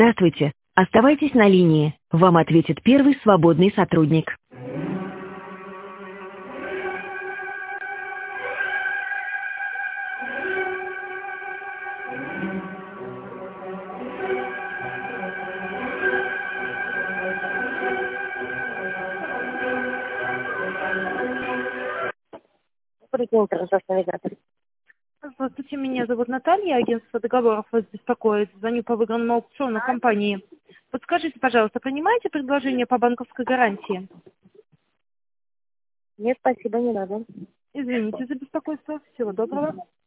Здравствуйте. Оставайтесь на линии. Вам ответит первый свободный сотрудник. Здравствуйте, меня зовут Наталья, агентство договоров вас беспокоит. Звоню по выигранному аукциону компании. Подскажите, пожалуйста, принимаете предложение по банковской гарантии? Нет, спасибо, не надо. Извините за беспокойство. Всего доброго.